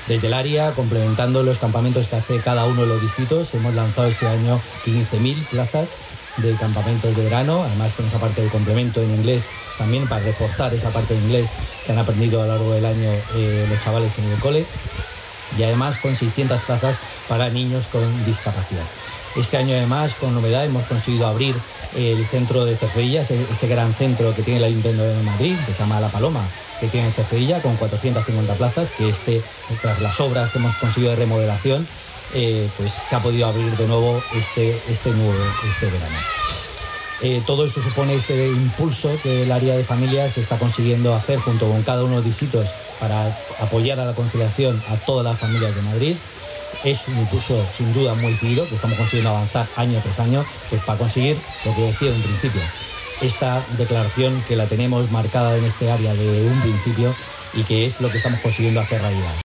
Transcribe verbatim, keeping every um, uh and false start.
Desde el área, complementando los campamentos que hace cada uno de los distritos, hemos lanzado este año quince mil plazas de campamentos de verano, además con esa parte de complemento en inglés, también para reforzar esa parte de inglés que han aprendido a lo largo del año eh, los chavales en el cole, y además con seiscientas plazas para niños con discapacidad. Este año además, con novedad, hemos conseguido abrir el centro de Cercedilla, ese, ese gran centro que tiene el Ayuntamiento de Madrid, que se llama La Paloma, que tiene en Cercedilla, con cuatrocientas cincuenta plazas, que este, tras las obras que hemos conseguido de remodelación, eh, pues se ha podido abrir de nuevo este, este nuevo este verano. Eh, todo esto supone este impulso que el área de familias está consiguiendo hacer junto con cada uno de los distritos para apoyar a la conciliación a todas las familias de Madrid. Es un impulso sin duda muy decidido, que estamos consiguiendo avanzar año tras año, pues para conseguir lo que decía en principio, esta declaración que la tenemos marcada en este área de un principio y que es lo que estamos consiguiendo hacer realidad.